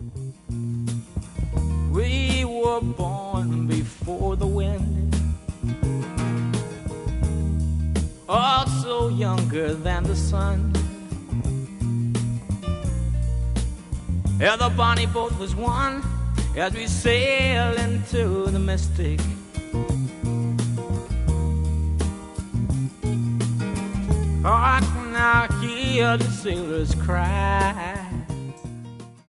We were born before the wind, also younger than the sun. Yeah, the bonnie boat was one as we sail into the mystic. I can now hear the sailors cry.